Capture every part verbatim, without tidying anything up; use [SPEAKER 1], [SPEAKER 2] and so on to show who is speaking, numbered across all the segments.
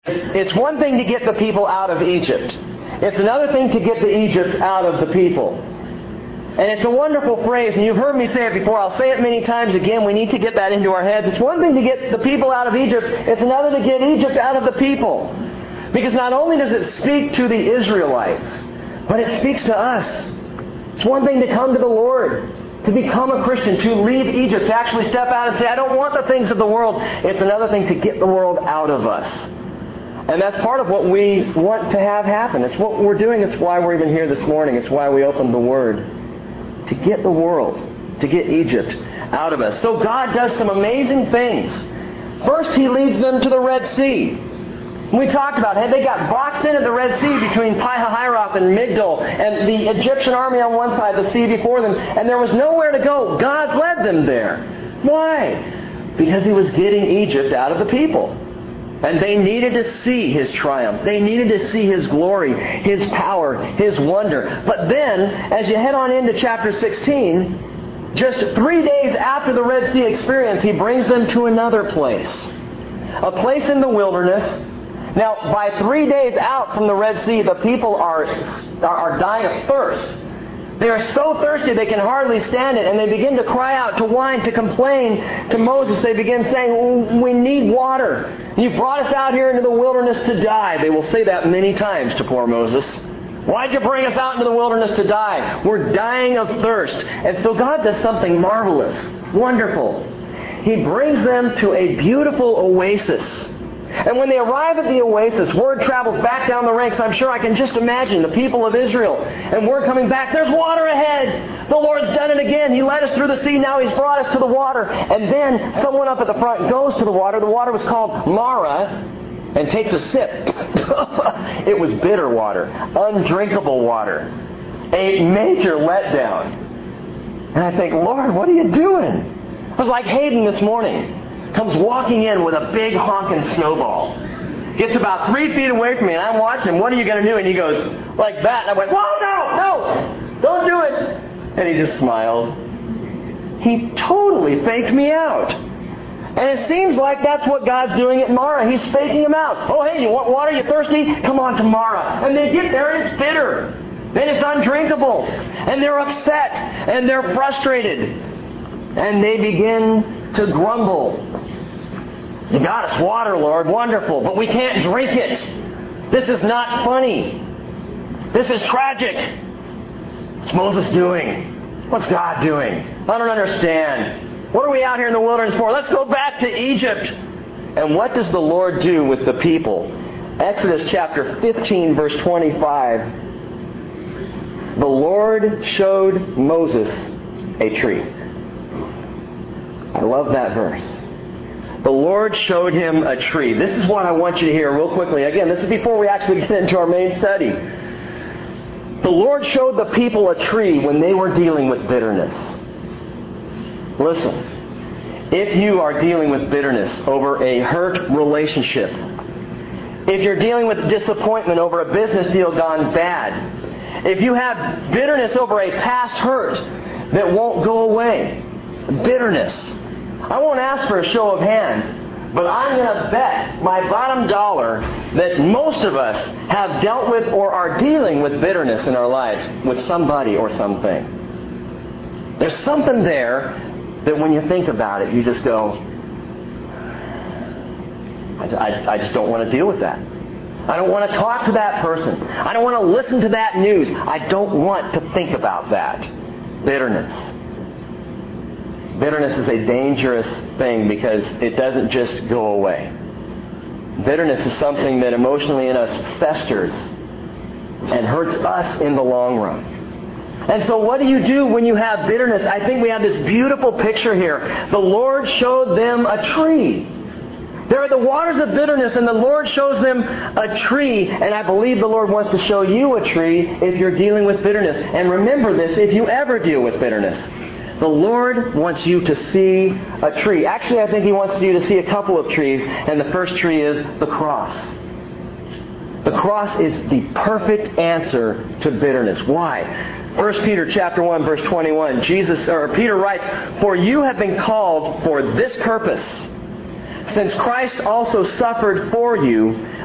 [SPEAKER 1] It's one thing to get the people out of Egypt. It's another thing to get the Egypt out of the people. And it's a wonderful phrase, and you've heard me say it before. I'll say it many times again. We need to get that into our heads. It's one thing to get the people out of Egypt. It's another to get Egypt out of the people. Because not only does it speak to the Israelites, but it speaks to us. It's one thing to come to the Lord, to become a Christian, to leave Egypt, to actually step out and say, I don't want the things of the world. It's another thing to get the world out of us. And that's part of what we want to have happen. It's what we're doing. It's why we're even here this morning. It's why we opened the Word. To get the world, to get Egypt out of us. So God does some amazing things. First, He leads them to the Red Sea. We talked about it. They got boxed into the Red Sea between Pi-hahiroth and Migdol, and the Egyptian army on one side, the sea before them, and there was nowhere to go. God led them there. Why? Because He was getting Egypt out of the people. And they needed to see His triumph. They needed to see His glory, His power, His wonder. But then, as you head on into chapter sixteen, just three days after the Red Sea experience, He brings them to another place. A place in the wilderness. Now, by three days out from the Red Sea, the people are, are dying of thirst. They are so thirsty they can hardly stand it, and they begin to cry out, to whine, to complain to Moses. They begin saying, we need water. You brought us out here into the wilderness to die. They will say that many times to poor Moses. Why'd you bring us out into the wilderness to die? We're dying of thirst. And so God does something marvelous, wonderful. He brings them to a beautiful oasis. And when they arrive at the oasis, word travels back down the ranks. I'm sure I can just imagine the people of Israel. And word coming back, there's water ahead. The Lord's done it again. He led us through the sea. Now He's brought us to the water. And then someone up at the front goes to the water. The water was called Mara, and takes a sip. It was bitter water. Undrinkable water. A major letdown. And I think, Lord, what are you doing? It was like Hayden this morning. Comes walking in with a big honking snowball. Gets about three feet away from me, and I'm watching him. What are you going to do? And he goes like that. And I went, whoa, no, no, don't do it. And he just smiled. He totally faked me out. And it seems like that's what God's doing at Mara. He's faking them out. Oh, hey, you want water? You thirsty? Come on to Mara. And they get there, and it's bitter. And it's undrinkable. And they're upset. And they're frustrated. And they begin to grumble. You got us water, Lord. Wonderful. But we can't drink it. This is not funny. This is tragic. What's Moses doing? What's God doing? I don't understand. What are we out here in the wilderness for? Let's go back to Egypt. And what does the Lord do with the people? Exodus chapter fifteen, verse twenty-five. The Lord showed Moses a tree. I love that verse. The Lord showed him a tree. This is what I want you to hear real quickly. Again, this is before we actually get into our main study. The Lord showed the people a tree when they were dealing with bitterness. Listen, if you are dealing with bitterness over a hurt relationship, if you're dealing with disappointment over a business deal gone bad, if you have bitterness over a past hurt that won't go away, bitterness, I won't ask for a show of hands, but I'm going to bet my bottom dollar that most of us have dealt with or are dealing with bitterness in our lives with somebody or something. There's something there that when you think about it, you just go, I, I, I just don't want to deal with that. I don't want to talk to that person. I don't want to listen to that news. I don't want to think about that. Bitterness. Bitterness is a dangerous thing because it doesn't just go away. Bitterness is something that emotionally in us festers and hurts us in the long run. And so what do you do when you have bitterness? I think we have this beautiful picture here. The Lord showed them a tree. There are the waters of bitterness, and the Lord shows them a tree. And I believe the Lord wants to show you a tree if you're dealing with bitterness. And remember this, if you ever deal with bitterness, the Lord wants you to see a tree. Actually, I think He wants you to see a couple of trees, and the first tree is the cross. The cross is the perfect answer to bitterness. Why? First Peter chapter one, verse twenty-one. Jesus or Peter writes, "For you have been called for this purpose, since Christ also suffered for you,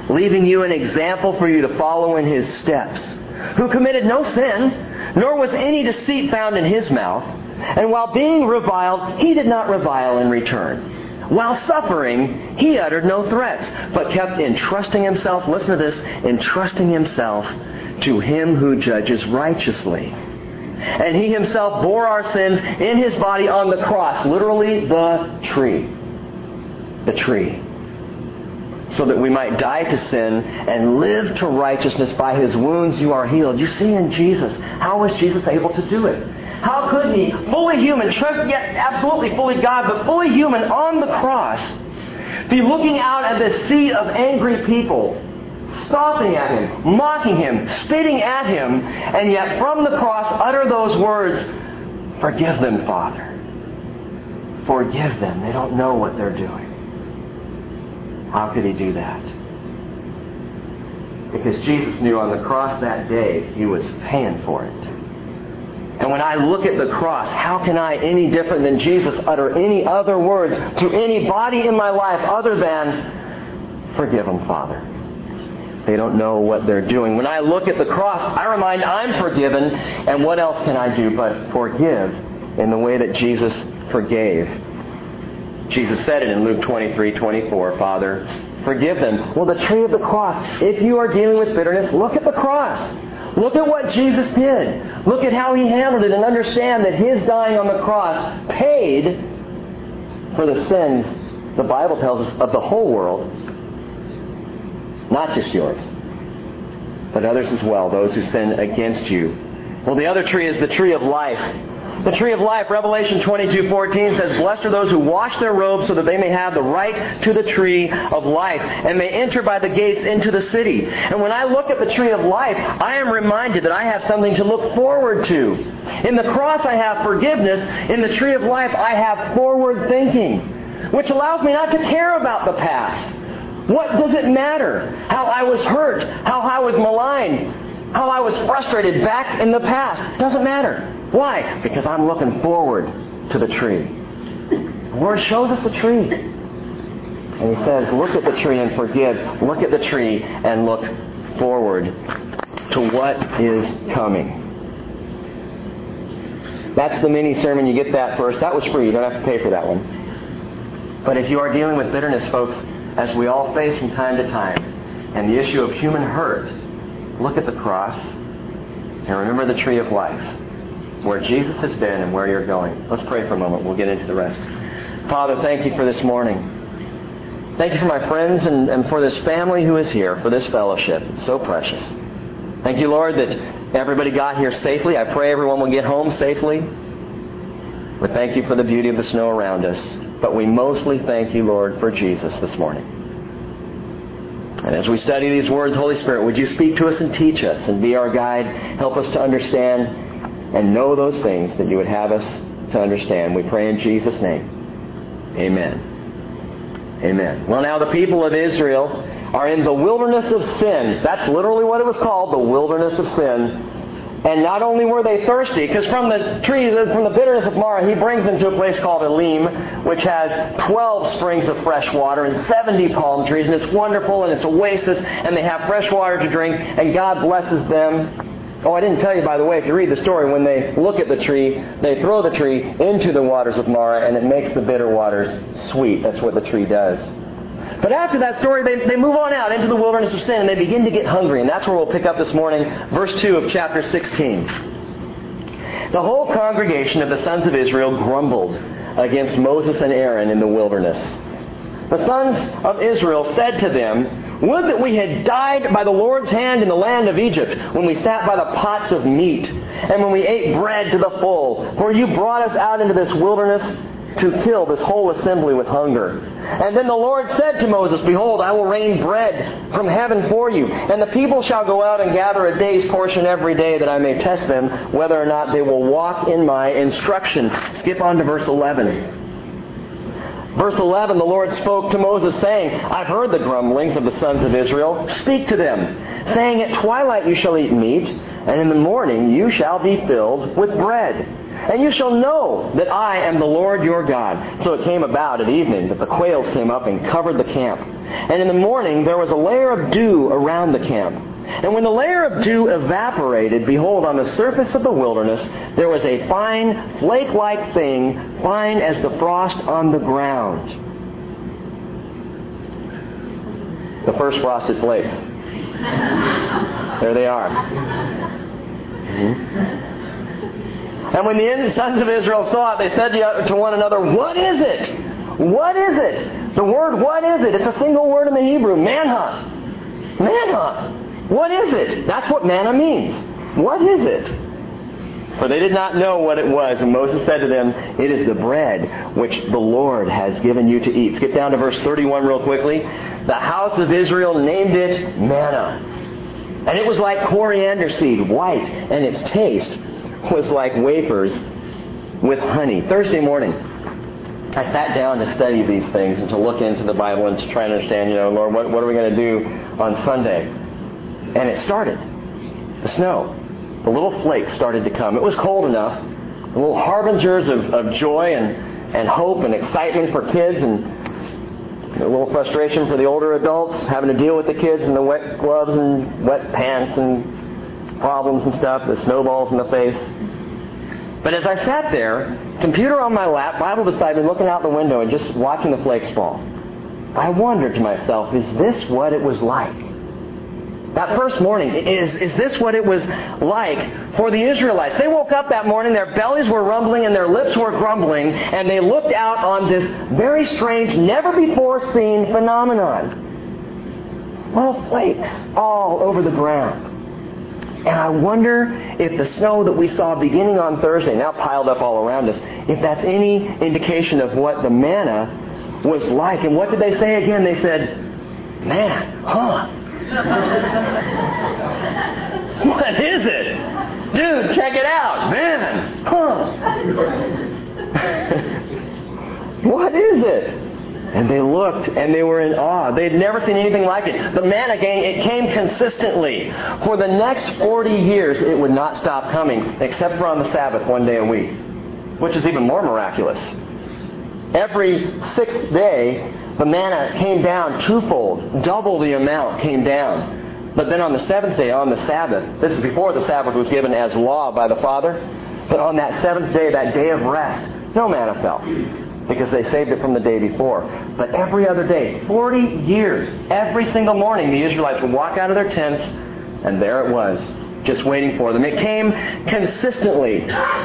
[SPEAKER 1] leaving you an example for you to follow in His steps, who committed no sin, nor was any deceit found in His mouth. And while being reviled, He did not revile in return. While suffering, He uttered no threats, but kept entrusting Himself, listen to this, entrusting Himself to Him who judges righteously. And He Himself bore our sins in His body on the cross, literally the tree. The tree. So that we might die to sin and live to righteousness. By His wounds you are healed. You see in Jesus, how was Jesus able to do it? How could He, fully human, trust yet absolutely fully God, but fully human on the cross, be looking out at this sea of angry people, scoffing at Him, mocking Him, spitting at Him, and yet from the cross utter those words, "Forgive them, Father. Forgive them. They don't know what they're doing." How could He do that? Because Jesus knew on the cross that day He was paying for it. And when I look at the cross, how can I, any different than Jesus, utter any other words to anybody in my life other than, "Forgive them, Father. They don't know what they're doing." When I look at the cross, I remind I'm forgiven, and what else can I do but forgive in the way that Jesus forgave? Jesus said it in Luke twenty-three twenty-four, "Father, forgive them." Well, the tree of the cross, if you are dealing with bitterness, look at the cross. Look at what Jesus did. Look at how He handled it, and understand that His dying on the cross paid for the sins, the Bible tells us, of the whole world. Not just yours, but others as well, those who sin against you. Well, the other tree is the tree of life. The tree of life, Revelation twenty-two fourteen says, "Blessed are those who wash their robes so that they may have the right to the tree of life and may enter by the gates into the city." And when I look at the tree of life, I am reminded that I have something to look forward to. In the cross I have forgiveness. In the tree of life I have forward thinking, which allows me not to care about the past. What does it matter? How I was hurt, how I was maligned, how I was frustrated back in the past. Doesn't matter. Why? Because I'm looking forward to the tree. The Lord shows us the tree. And He says, look at the tree and forgive. Look at the tree and look forward to what is coming. That's the mini sermon. You get that first. That was free. You don't have to pay for that one. But if you are dealing with bitterness, folks, as we all face from time to time, and the issue of human hurt, look at the cross and remember the tree of life, where Jesus has been and where you're going. Let's pray for a moment. We'll get into the rest. Father, thank You for this morning. Thank You for my friends and, and for this family who is here, for this fellowship. It's so precious. Thank You, Lord, that everybody got here safely. I pray everyone will get home safely. We thank You for the beauty of the snow around us. But we mostly thank You, Lord, for Jesus this morning. And as we study these words, Holy Spirit, would You speak to us and teach us and be our guide. Help us to understand and know those things that You would have us to understand. We pray in Jesus' name. Amen. Amen. Well, now the people of Israel are in the wilderness of sin. That's literally what it was called, the wilderness of sin. And not only were they thirsty, because from the trees, from the bitterness of Marah, He brings them to a place called Elim, which has twelve springs of fresh water and seventy palm trees, and it's wonderful, and it's oasis, and they have fresh water to drink, and God blesses them. Oh, I didn't tell you, by the way, if you read the story, when they look at the tree, they throw the tree into the waters of Marah, and it makes the bitter waters sweet. That's what the tree does. But after that story, they, they move on out into the wilderness of sin, and they begin to get hungry. And that's where we'll pick up this morning, verse two of chapter sixteen. The whole congregation of the sons of Israel grumbled against Moses and Aaron in the wilderness. The sons of Israel said to them, "Would that we had died by the Lord's hand in the land of Egypt, when we sat by the pots of meat, and when we ate bread to the full. For You brought us out into this wilderness to kill this whole assembly with hunger." And then the Lord said to Moses, "Behold, I will rain bread from heaven for you, and the people shall go out and gather a day's portion every day, that I may test them whether or not they will walk in My instruction." Skip on to verse eleven. Verse eleven, the Lord spoke to Moses, saying, "I've heard the grumblings of the sons of Israel. Speak to them, saying, At twilight you shall eat meat, and in the morning you shall be filled with bread. And you shall know that I am the Lord your God. So it came about at evening that the quails came up and covered the camp. And in the morning there was a layer of dew around the camp. And when the layer of dew evaporated, behold, on the surface of the wilderness there was a fine, flake-like thing, fine as the frost on the ground. The first frosted flakes. There they are. Mm-hmm. And when the sons of Israel saw it, they said to one another, what is it? What is it? The word what is it? It's a single word in the Hebrew. Manna. Manna. What is it? That's what manna means. What is it? For they did not know what it was. And Moses said to them, it is the bread which the Lord has given you to eat. Skip down to verse thirty-one real quickly. The house of Israel named it manna. And it was like coriander seed, white, and its taste was like wafers with honey. Thursday morning, I sat down to study these things and to look into the Bible and to try and understand, you know, Lord, what, what are we going to do on Sunday? And it started. The snow. The little flakes started to come. It was cold enough. The little harbingers of, of joy and, and hope and excitement for kids, and a little frustration for the older adults having to deal with the kids and the wet gloves and wet pants and problems and stuff, the snowballs in the face. But as I sat there, computer on my lap, Bible beside me, looking out the window and just watching the flakes fall, I wondered to myself, is this what it was like? That first morning, is, is this what it was like for the Israelites? They woke up that morning, their bellies were rumbling and their lips were grumbling, and they looked out on this very strange, never-before-seen phenomenon. Little flakes all over the ground. And I wonder if the snow that we saw beginning on Thursday, now piled up all around us, if that's any indication of what the manna was like. And what did they say again? They said, man, huh? What is it? Dude, check it out. Man, huh? What is it? And they looked, and they were in awe. They had never seen anything like it. The manna, gang, it came consistently. For the next forty years, it would not stop coming, except for on the Sabbath, one day a week, which is even more miraculous. Every sixth day, the manna came down twofold. Double the amount came down. But then on the seventh day, on the Sabbath, this is before the Sabbath was given as law by the Father, but on that seventh day, that day of rest, no manna fell, because they saved it from the day before. But every other day, forty years, every single morning, the Israelites would walk out of their tents, and there it was, just waiting for them. It came consistently.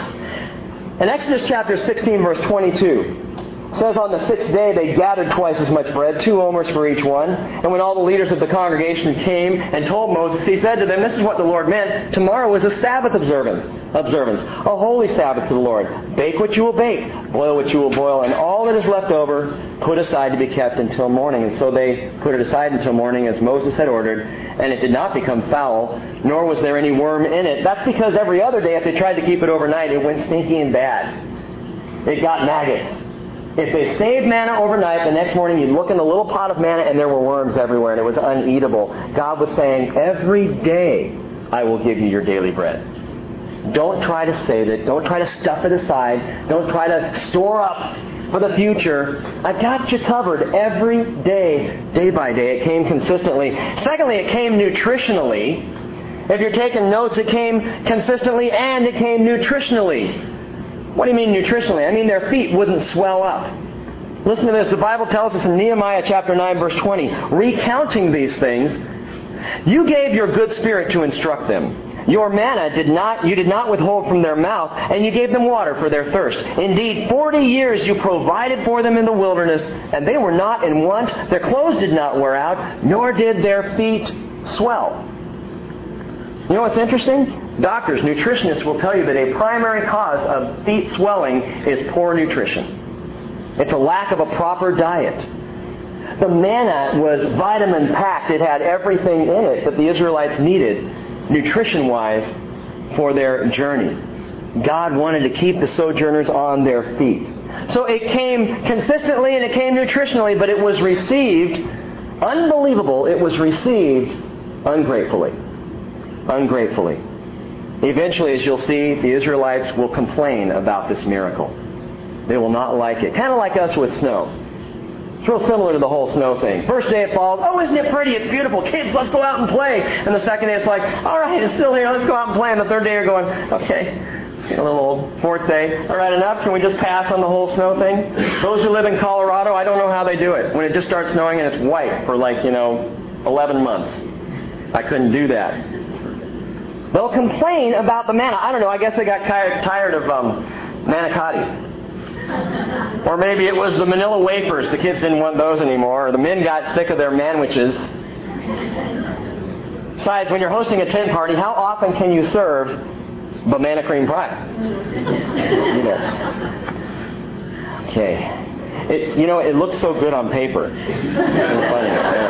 [SPEAKER 1] In Exodus chapter sixteen, verse twenty-two, it says, on the sixth day they gathered twice as much bread, two omers for each one. And when all the leaders of the congregation came and told Moses, he said to them, this is what the Lord meant. Tomorrow is a Sabbath observance, observance, a holy Sabbath to the Lord. Bake what you will bake, boil what you will boil, and all that is left over put aside to be kept until morning. And so they put it aside until morning as Moses had ordered, and it did not become foul, nor was there any worm in it. That's because every other day, if they tried to keep it overnight, it went stinky and bad. It got maggots. If they saved manna overnight, the next morning you'd look in the little pot of manna and there were worms everywhere and it was uneatable. God was saying, every day I will give you your daily bread. Don't try to save it. Don't try to stuff it aside. Don't try to store up for the future. I've got you covered every day, day by day. It came consistently. Secondly, it came nutritionally. If you're taking notes, it came consistently and it came nutritionally. What do you mean nutritionally? I mean their feet wouldn't swell up. Listen to this. The Bible tells us in Nehemiah chapter nine, verse twenty, recounting these things, you gave your good spirit to instruct them. Your manna did not, you did not withhold from their mouth, and you gave them water for their thirst. Indeed, forty years you provided for them in the wilderness, and they were not in want. Their clothes did not wear out, nor did their feet swell. You know what's interesting? Doctors, nutritionists will tell you that a primary cause of feet swelling is poor nutrition. It's a lack of a proper diet. The manna was vitamin-packed. It had everything in it that the Israelites needed, nutrition-wise, for their journey. God wanted to keep the sojourners on their feet. So it came consistently and it came nutritionally, but it was received, unbelievable, it was received ungratefully. Ungratefully. Eventually, as you'll see, the Israelites will complain about this miracle. They will not like it. Kind of like us with snow. It's real similar to the whole snow thing. First day it falls, oh, isn't it pretty? It's beautiful. Kids, let's go out and play. And the second day it's like, all right, it's still here. Let's go out and play. And the third day you're going, okay, it's getting a little old. Fourth day, all right, enough? Can we just pass on the whole snow thing? Those who live in Colorado, I don't know how they do it. When it just starts snowing and it's white for like, you know, eleven months. I couldn't do that. They'll complain about the manna. I don't know, I guess they got tired, tired of um, manicotti. Or maybe it was the manila wafers. The kids didn't want those anymore. Or the men got sick of their manwiches. Besides, when you're hosting a tent party, how often can you serve banana cream pie? You know. Okay. It, you know, it looks so good on paper. It's funny.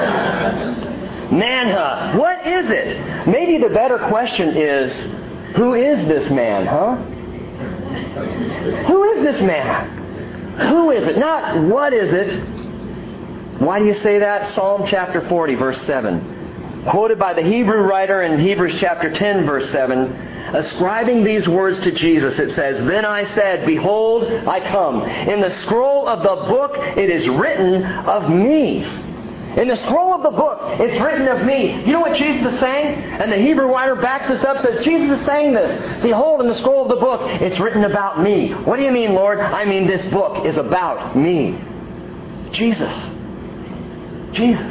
[SPEAKER 1] Manna. What is it? Maybe the better question is, who is this man, huh? Who is this man? Who is it? Not what is it. Why do you say that? Psalm chapter forty, verse seven. Quoted by the Hebrew writer in Hebrews chapter ten, verse seven. Ascribing these words to Jesus, it says, Then I said, Behold, I come. In the scroll of the book it is written of me. In the scroll of the book, it's written of me. You know what Jesus is saying? And the Hebrew writer backs this up, says, Jesus is saying this. Behold, in the scroll of the book, it's written about me. What do you mean, Lord? I mean, this book is about me. Jesus. Jesus.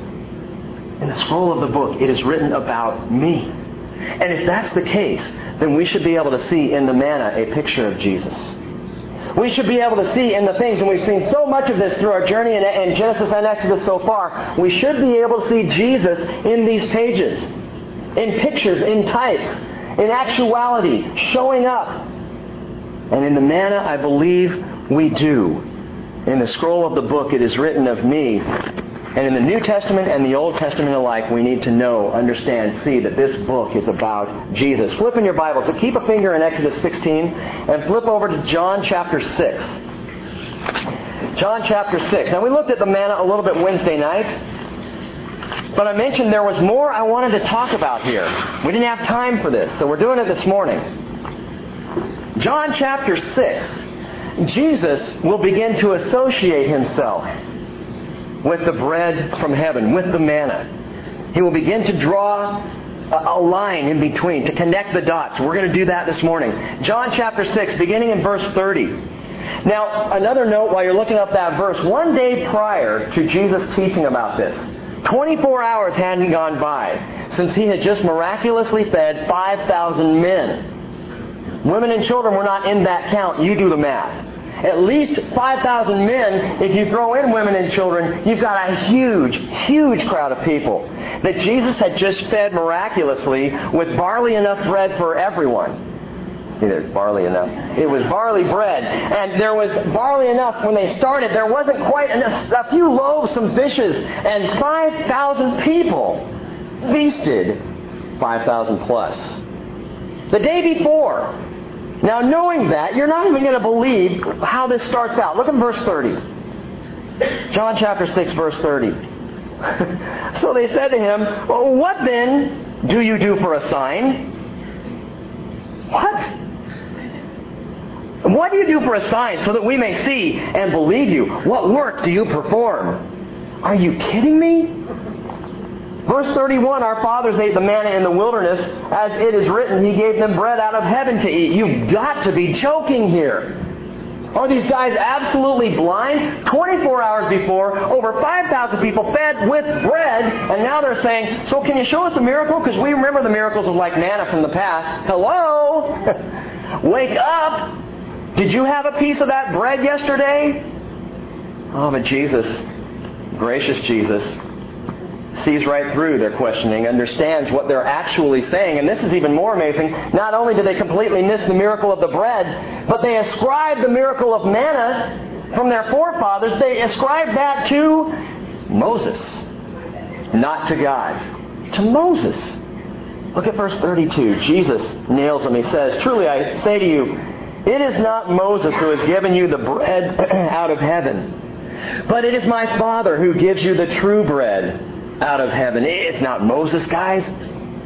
[SPEAKER 1] In the scroll of the book, it is written about me. And if that's the case, then we should be able to see in the manna a picture of Jesus. We should be able to see in the things, and we've seen so much of this through our journey in, in Genesis and Exodus so far, we should be able to see Jesus in these pages, in pictures, in types, in actuality, showing up. And in the manna, I believe we do. In the scroll of the book, it is written of me. And in the New Testament and the Old Testament alike, we need to know, understand, see that this book is about Jesus. Flip in your Bible. So keep a finger in Exodus sixteen and flip over to John chapter six. John chapter six. Now we looked at the manna a little bit Wednesday night, but I mentioned there was more I wanted to talk about here. We didn't have time for this, so we're doing it this morning. John chapter six. Jesus will begin to associate himself with the bread from heaven, with the manna. He will begin to draw a line in between, to connect the dots. We're going to do that this morning. John chapter six, beginning in verse thirty. Now, another note while you're looking up that verse. One day prior to Jesus teaching about this, twenty-four hours hadn't gone by since he had just miraculously fed five thousand men. Women and children were not in that count. You do the math. At least five thousand men, if you throw in women and children, you've got a huge, huge crowd of people that Jesus had just fed miraculously with barley enough bread for everyone. There's barley enough. It was barley bread. And there was barley enough when they started. There wasn't quite enough. A few loaves, some fishes, and five thousand people feasted. five thousand plus. The day before. Now, knowing that, you're not even going to believe how this starts out. Look at verse thirty. John chapter six, verse thirty. So they said to him, well, what then do you do for a sign? What? What do you do for a sign so that we may see and believe you? What work do you perform? Are you kidding me? Verse thirty-one, our fathers ate the manna in the wilderness. As it is written, He gave them bread out of heaven to eat. You've got to be joking here. Are these guys absolutely blind? twenty-four hours before, over five thousand people fed with bread, and now they're saying, so can you show us a miracle? Because we remember the miracles of like manna from the past. Hello? Wake up! Did you have a piece of that bread yesterday? Oh, but Jesus, gracious Jesus, sees right through their questioning, understands what they're actually saying. And this is even more amazing. Not only did they completely miss the miracle of the bread, but they ascribed the miracle of manna from their forefathers. They ascribed that to Moses, not to God. To Moses. Look at verse thirty-two. Jesus nails them. He says, truly I say to you, it is not Moses who has given you the bread out of heaven, but it is my Father who gives you the true bread out of heaven. It's not Moses, guys.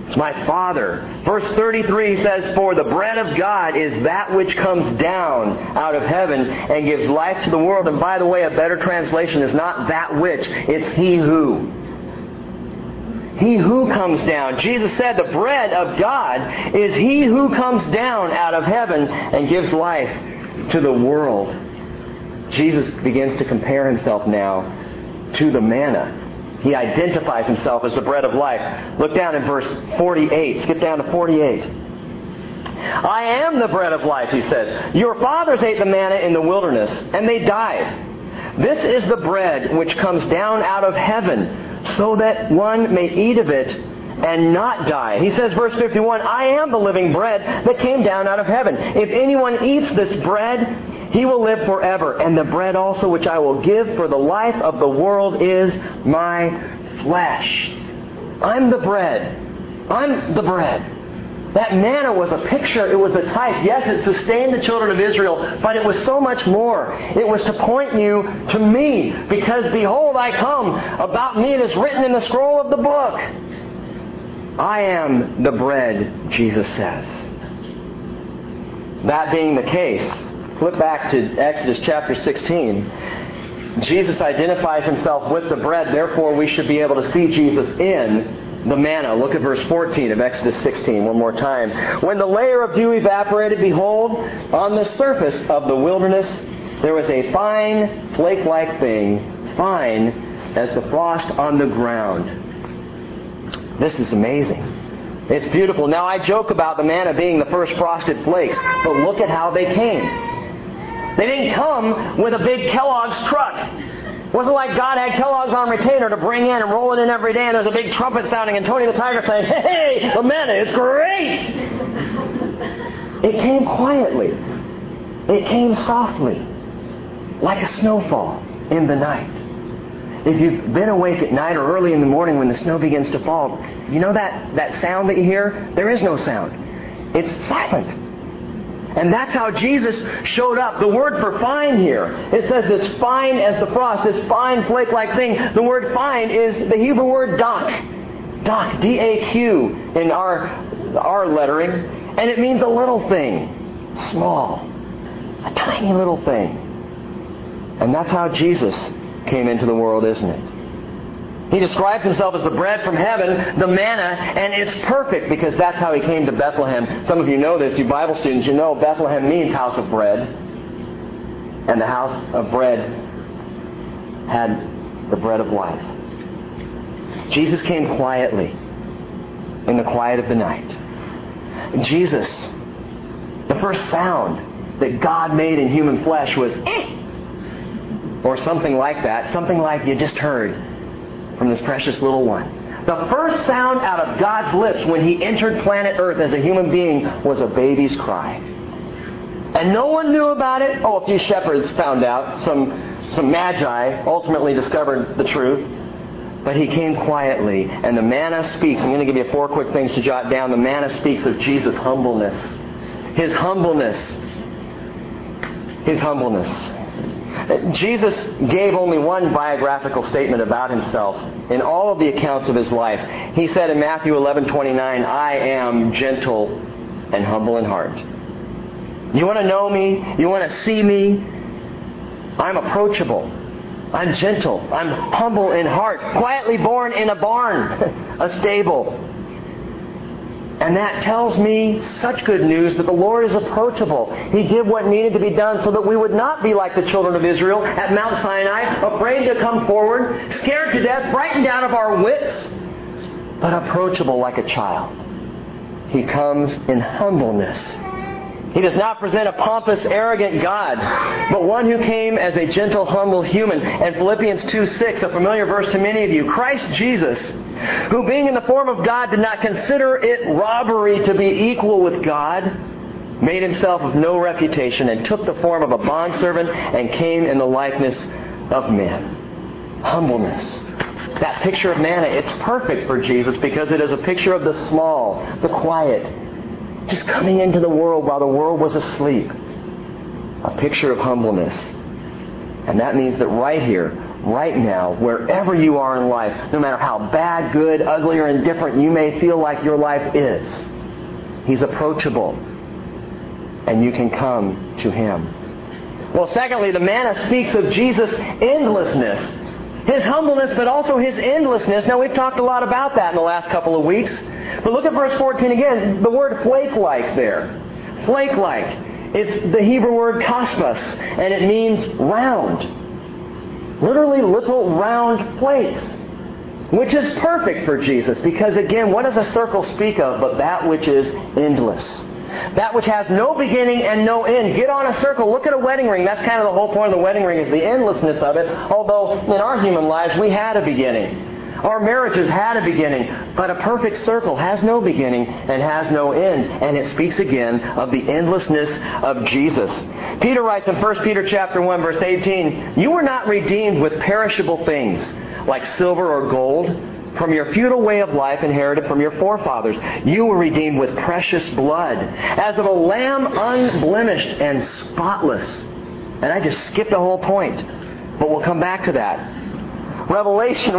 [SPEAKER 1] It's my Father. Verse thirty-three says, for the bread of God is that which comes down out of heaven and gives life to the world. And by the way, a better translation is not that which, it's he who. He who comes down. Jesus said the bread of God is he who comes down out of heaven and gives life to the world. Jesus begins to compare himself now to the manna. He identifies himself as the bread of life. Look down in verse forty-eight. Skip down to forty-eight. I am the bread of life, he says. Your fathers ate the manna in the wilderness, and they died. This is the bread which comes down out of heaven, so that one may eat of it and not die. He says, verse fifty-one, I am the living bread that came down out of heaven. If anyone eats this bread, he will live forever. And the bread also which I will give for the life of the world is my flesh. I'm the bread. I'm the bread. That manna was a picture. It was a type. Yes, it sustained the children of Israel, but it was so much more. It was to point you to me. Because behold, I come. About me it is written in the scroll of the book. I am the bread, Jesus says. That being the case, flip back to Exodus chapter sixteen. Jesus identifies himself with the bread. Therefore, we should be able to see Jesus in the manna. Look at verse fourteen of Exodus sixteen one more time. When the layer of dew evaporated, behold, on the surface of the wilderness there was a fine, flake-like thing, fine as the frost on the ground. This is amazing. It's beautiful. Now, I joke about the manna being the first frosted flakes, but look at how they came. They didn't come with a big Kellogg's truck. It wasn't like God had Kellogg's on retainer to bring in and roll it in every day, and there's a big trumpet sounding and Tony the Tiger saying, hey, the manna, it's great! It came quietly. It came softly, like a snowfall in the night. If you've been awake at night or early in the morning when the snow begins to fall, you know that, that sound that you hear? There is no sound. It's silent. And that's how Jesus showed up. The word for fine here, it says this fine as the frost, this fine flake-like thing. The word fine is the Hebrew word dak. Dak, D A Q in our, our lettering. And it means a little thing. Small. A tiny little thing. And that's how Jesus came into the world, isn't it? He describes himself as the bread from heaven, the manna, and it's perfect because that's how he came to Bethlehem. Some of you know this, you Bible students, you know Bethlehem means house of bread. And the house of bread had the bread of life. Jesus came quietly in the quiet of the night. Jesus, the first sound that God made in human flesh was eh! Or something like that, something like you just heard from this precious little one. The first sound out of God's lips when He entered planet Earth as a human being was a baby's cry. And no one knew about it. Oh, a few shepherds found out. Some, some magi ultimately discovered the truth. But He came quietly. And the manna speaks. I'm going to give you four quick things to jot down. The manna speaks of Jesus' humbleness. His humbleness. His humbleness. Jesus gave only one biographical statement about Himself in all of the accounts of His life. He said in Matthew eleven twenty-nine, I am gentle and humble in heart. You want to know me? You want to see me? I'm approachable. I'm gentle. I'm humble in heart. Quietly born in a barn, a stable. And that tells me such good news that the Lord is approachable. He did what needed to be done so that we would not be like the children of Israel at Mount Sinai, afraid to come forward, scared to death, frightened out of our wits, but approachable like a child. He comes in humbleness. He does not present a pompous, arrogant God, but one who came as a gentle, humble human. And Philippians two six, a familiar verse to many of you, Christ Jesus, who being in the form of God did not consider it robbery to be equal with God, made Himself of no reputation and took the form of a bondservant and came in the likeness of men. Humbleness. That picture of manna, it's perfect for Jesus because it is a picture of the small, the quiet, just coming into the world while the world was asleep. A picture of humbleness. And that means that right here, right now, wherever you are in life, no matter how bad, good, ugly, or indifferent you may feel like your life is. He's approachable. And you can come to Him. Well, secondly, the manna speaks of Jesus' endlessness. His humbleness, but also His endlessness. Now, we've talked a lot about that in the last couple of weeks. But look at verse fourteen again. The word flake-like there. Flake-like. It's the Hebrew word kaspas, and it means round. Literally little round flakes. Which is perfect for Jesus, because again, what does a circle speak of but that which is endless? That which has no beginning and no end. Get on a circle. Look at a wedding ring. That's kind of the whole point of the wedding ring, is the endlessness of it. Although in our human lives we had a beginning. Our marriages had a beginning. But a perfect circle has no beginning and has no end. And it speaks again of the endlessness of Jesus. Peter writes in First Peter chapter one, verse eighteen, "You were not redeemed with perishable things, like silver or gold, from your feudal way of life inherited from your forefathers. You were redeemed with precious blood, as of a lamb unblemished and spotless." And I just skipped the whole point, but we'll come back to that. Revelation,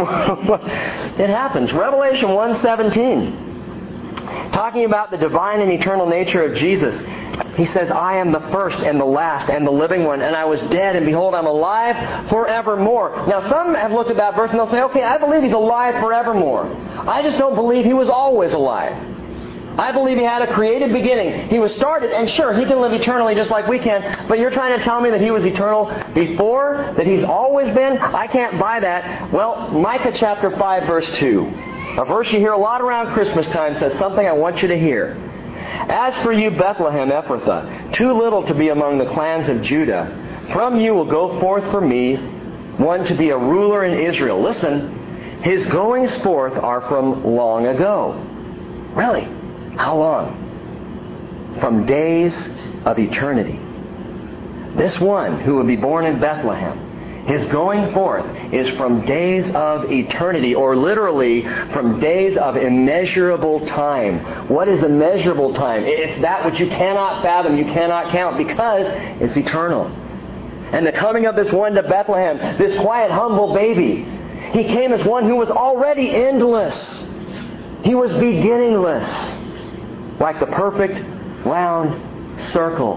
[SPEAKER 1] it happens. Revelation one seventeen, talking about the divine and eternal nature of Jesus. He says, "I am the first and the last and the living one, and I was dead, and behold, I'm alive forevermore." Now, some have looked at that verse and they'll say, okay, I believe He's alive forevermore. I just don't believe He was always alive. I believe He had a created beginning. He was started, and sure, He can live eternally just like we can, but you're trying to tell me that He was eternal before, that He's always been? I can't buy that. Well, Micah chapter five, verse two, a verse you hear a lot around Christmas time, says something I want you to hear. "As for you, Bethlehem Ephrathah, too little to be among the clans of Judah, from you will go forth for me one to be a ruler in Israel." Listen, "His goings forth are from long ago." Really? How long? From days of eternity. This one who will be born in Bethlehem, His going forth is from days of eternity, or literally from days of immeasurable time. What is immeasurable time? It's that which you cannot fathom, you cannot count, because it's eternal. And the coming of this one to Bethlehem, this quiet, humble baby, He came as one who was already endless. He was beginningless, like the perfect round circle.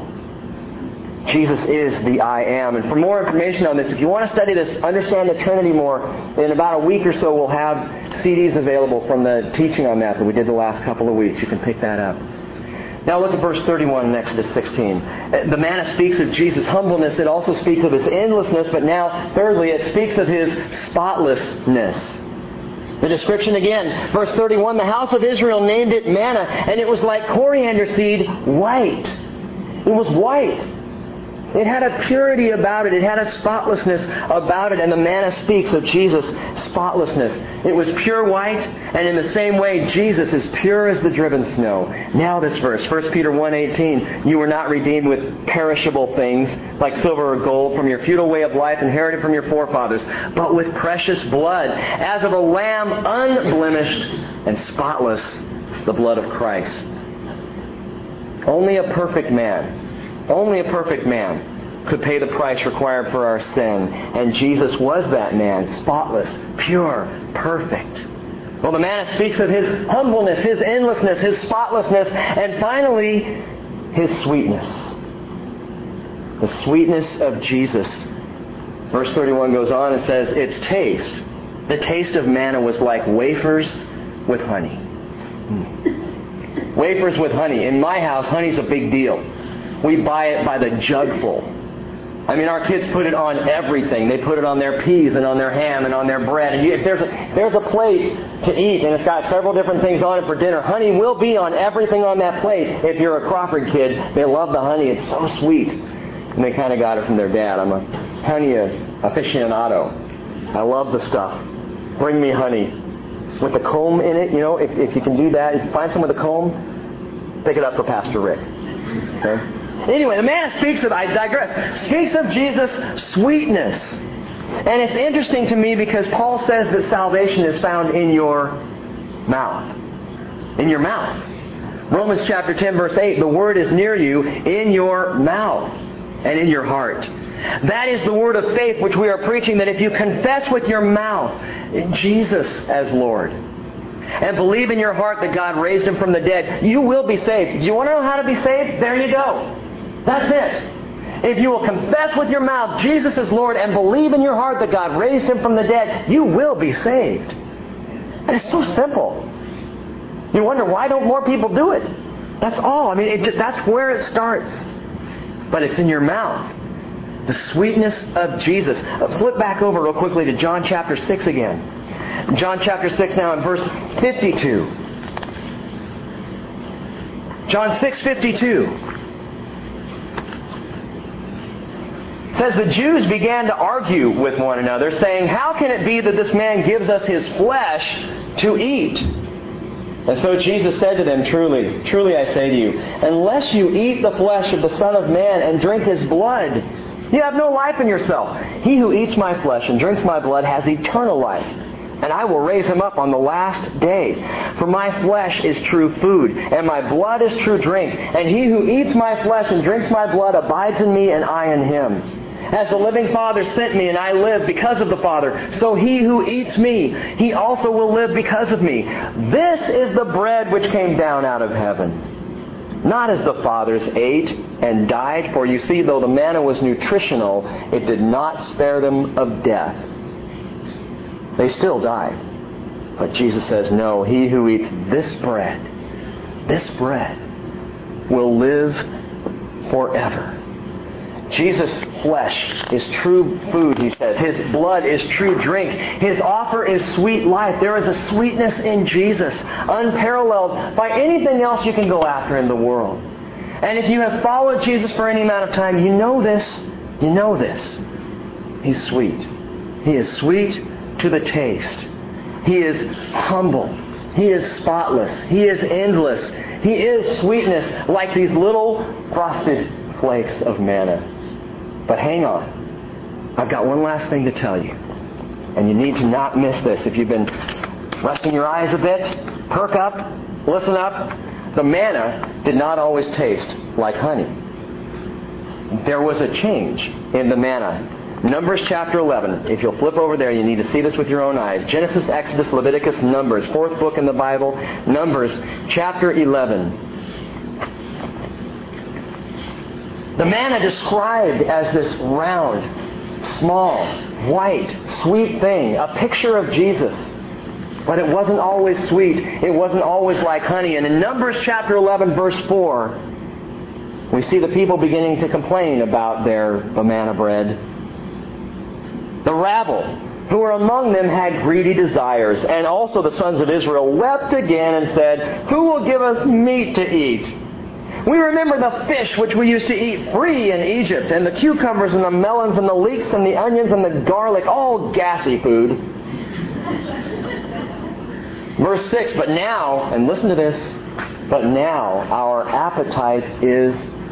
[SPEAKER 1] Jesus is the I Am. And for more information on this, if you want to study this, understand the Trinity more, in about a week or so we'll have C Ds available from the teaching on that that we did the last couple of weeks. You can pick that up. Now look at verse thirty-one in Exodus sixteen. The manna speaks of Jesus' humbleness. It also speaks of His endlessness. But now, thirdly, it speaks of His spotlessness. The description again, verse thirty-one, "The house of Israel named it manna, and it was like coriander seed, white." It was white. It had a purity about it. It had a spotlessness about it. And the manna speaks of Jesus' spotlessness. It was pure white, and in the same way, Jesus is pure as the driven snow. Now this verse, First Peter one eighteen, "You were not redeemed with perishable things, like silver or gold, from your feudal way of life inherited from your forefathers, but with precious blood, as of a lamb unblemished and spotless, the blood of Christ." Only a perfect man, only a perfect man could pay the price required for our sin. And Jesus was that man, spotless, pure, perfect. Well, the manna speaks of His humbleness, His endlessness, His spotlessness, and finally, His sweetness. The sweetness of Jesus. Verse thirty-one goes on and says, "Its taste, the taste of manna was like wafers with honey." Hmm. Wafers with honey. In my house, honey's a big deal. We buy it by the jugful. I mean, our kids put it on everything. They put it on their peas and on their ham and on their bread. And you, if there's a, there's a plate to eat and it's got several different things on it for dinner, honey will be on everything on that plate. If you're a Crawford kid, they love the honey. It's so sweet. And they kind of got it from their dad. I'm a honey aficionado. I love the stuff. Bring me honey. With the comb in it, you know, if, if you can do that, if you find some with a comb, pick it up for Pastor Rick. Okay? Anyway, the manna speaks of, I digress, speaks of Jesus' sweetness. And it's interesting to me because Paul says that salvation is found in your mouth. In your mouth. Romans chapter ten, verse eight, "The word is near you, in your mouth." and in your heart. That is the word of faith which we are preaching, that if you confess with your mouth Jesus as Lord and believe in your heart that God raised Him from the dead, you will be saved. Do you want to know how to be saved? There you go. That's it. If you will confess with your mouth Jesus is Lord and believe in your heart that God raised Him from the dead, you will be saved. And it's so simple. You wonder, why don't more people do it? That's all. I mean, it, that's where it starts. But it's in your mouth. The sweetness of Jesus. Uh, flip back over real quickly to John chapter six again. John chapter six now in verse fifty-two. John six fifty-two. Says the Jews began to argue with one another, saying, "How can it be that this man gives us his flesh to eat?" And so Jesus said to them, Truly, truly I say to you, unless you eat the flesh of the Son of Man and drink His blood, you have no life in yourself. He who eats my flesh and drinks my blood has eternal life, and I will raise him up on the last day. For my flesh is true food, and my blood is true drink. And he who eats my flesh and drinks my blood abides in me, and I in him. As the living Father sent me, and I live because of the Father, so he who eats me, he also will live because of me. This is the bread which came down out of heaven. Not as the fathers ate and died, for you see, though the manna was nutritional, it did not spare them of death. They still died. But Jesus says, no, he who eats this bread, this bread, will live forever. Jesus' flesh is true food, he says. His blood is true drink. His offer is sweet life. There is a sweetness in Jesus, unparalleled by anything else you can go after in the world. And if you have followed Jesus for any amount of time, you know this. You know this. He's sweet. He is sweet to the taste. He is humble. He is spotless. He is endless. He is sweetness like these little frosted flakes of manna. But hang on. I've got one last thing to tell you. And you need to not miss this. If you've been resting your eyes a bit, perk up, listen up. The manna did not always taste like honey. There was a change in the manna. Numbers chapter eleven. If you'll flip over there, you need to see this with your own eyes. Genesis, Exodus, Leviticus, Numbers. Fourth book in the Bible. Numbers chapter eleven. The manna described as this round, small, white, sweet thing. A picture of Jesus. But it wasn't always sweet. It wasn't always like honey. And in Numbers chapter eleven, verse four, we see the people beginning to complain about their manna bread. The rabble who were among them had greedy desires. And also the sons of Israel wept again and said, who will give us meat to eat? We remember the fish which we used to eat free in Egypt, and the cucumbers and the melons and the leeks and the onions and the garlic, all gassy food. Verse six, but now, and listen to this, but now our appetite is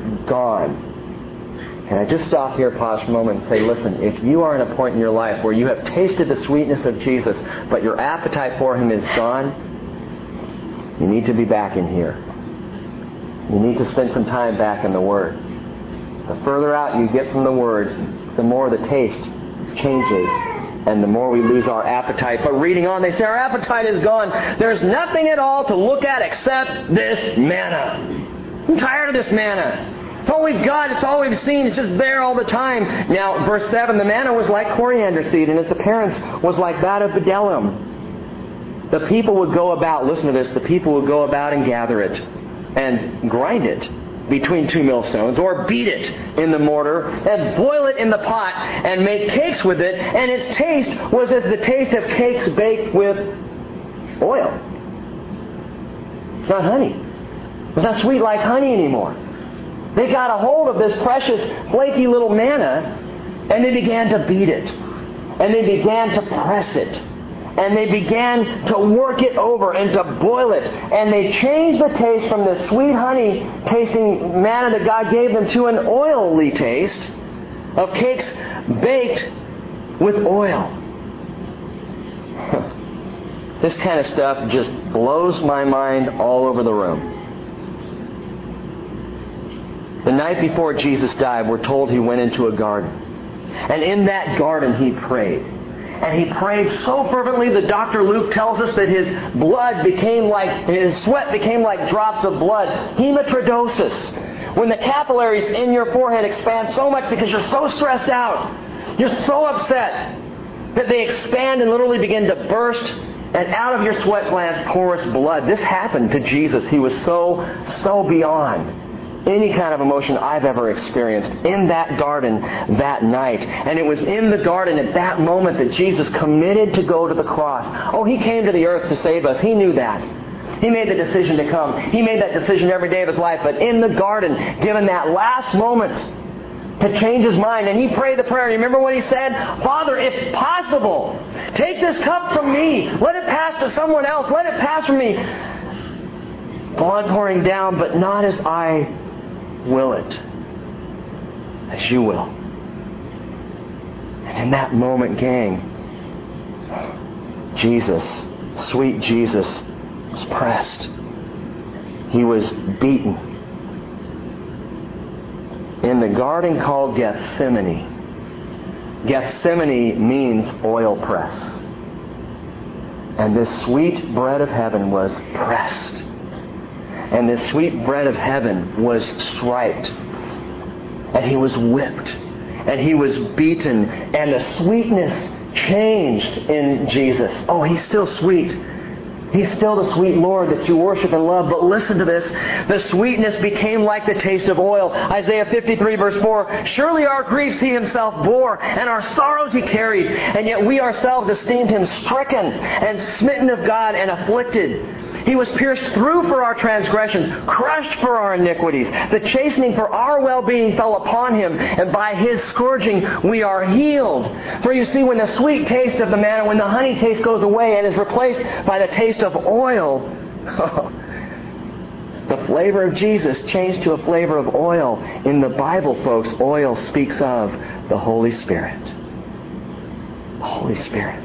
[SPEAKER 1] gone. Can I just stop here, pause for a moment and say, listen, if you are at a point in your life where you have tasted the sweetness of Jesus, but your appetite for Him is gone, you need to be back in here. You need to spend some time back in the Word. The further out you get from the Word, the more the taste changes and the more we lose our appetite. But reading on, they say our appetite is gone. There's nothing at all to look at except this manna. I'm tired of this manna. It's all we've got. It's all we've seen. It's just there all the time. Now, verse seven, the manna was like coriander seed, and its appearance was like that of bdellium. The people would go about, listen to this, the people would go about and gather it and grind it between two millstones, or beat it in the mortar, and boil it in the pot, and make cakes with it, and its taste was as the taste of cakes baked with oil. It's not honey. It's not sweet like honey anymore. They got a hold of this precious, flaky little manna, and they began to beat it, and they began to press it, and they began to work it over and to boil it. And they changed the taste from the sweet honey tasting manna that God gave them to an oily taste of cakes baked with oil. This kind of stuff just blows my mind all over the room. The night before Jesus died, we're told he went into a garden. And in that garden he prayed. And he prayed so fervently that Doctor Luke tells us that his blood became like, his sweat became like drops of blood. Hematidrosis. When the capillaries in your forehead expand so much because you're so stressed out, you're so upset, that they expand and literally begin to burst, and out of your sweat glands pours blood. This happened to Jesus. He was so, so beyond any kind of emotion I've ever experienced in that garden that night. And it was in the garden at that moment that Jesus committed to go to the cross. Oh, he came to the earth to save us. He knew that. He made the decision to come. He made that decision every day of his life. But in the garden, given that last moment to change his mind, and he prayed the prayer. You remember what he said? Father, if possible, take this cup from me. Let it pass to someone else. Let it pass from me. Blood pouring down, but not as I will it, as you will. And in that moment, gang, Jesus, sweet Jesus, was pressed. He was beaten. In the garden called Gethsemane, Gethsemane means oil press. And this sweet bread of heaven was pressed. And this sweet bread of heaven was striped. And he was whipped. And he was beaten. And the sweetness changed in Jesus. Oh, he's still sweet. He's still the sweet Lord that you worship and love. But listen to this. The sweetness became like the taste of oil. Isaiah fifty-three verse four. Surely our griefs he himself bore, and our sorrows he carried. And yet we ourselves esteemed him stricken and smitten of God and afflicted. He was pierced through for our transgressions, crushed for our iniquities. The chastening for our well-being fell upon him, and by his scourging we are healed. For you see, when the sweet taste of the manna, when the honey taste goes away and is replaced by the taste of oil, the flavor of Jesus changed to a flavor of oil. In the Bible, folks, oil speaks of the Holy Spirit. The Holy Spirit.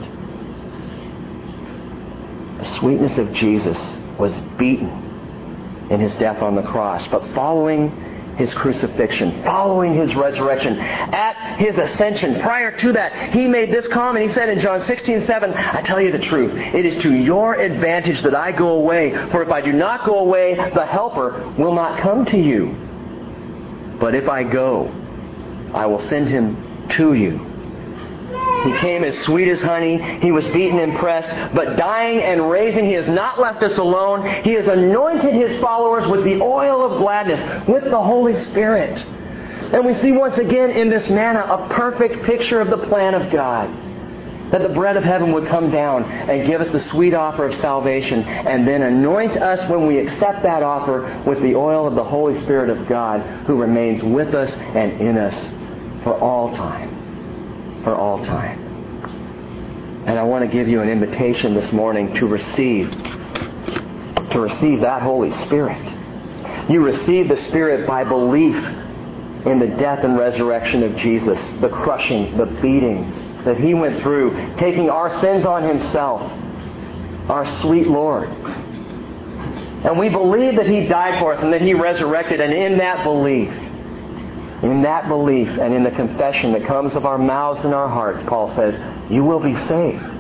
[SPEAKER 1] The sweetness of Jesus was beaten in his death on the cross. But following his crucifixion, following his resurrection, at his ascension, prior to that, he made this comment. He said in John sixteen seven, I tell you the truth, it is to your advantage that I go away. For if I do not go away, the Helper will not come to you. But if I go, I will send him to you. He came as sweet as honey. He was beaten and pressed. But dying and raising, he has not left us alone. He has anointed his followers with the oil of gladness, with the Holy Spirit. And we see once again in this manna a perfect picture of the plan of God. That the bread of heaven would come down and give us the sweet offer of salvation, and then anoint us when we accept that offer with the oil of the Holy Spirit of God, who remains with us and in us for all time. For all time. And I want to give you an invitation this morning to receive, to receive that Holy Spirit. You receive the Spirit by belief in the death and resurrection of Jesus, the crushing, the beating that he went through, taking our sins on himself, our sweet Lord. And we believe that he died for us and that he resurrected, and in that belief, In that belief and in the confession that comes of our mouths and our hearts, Paul says, you will be saved.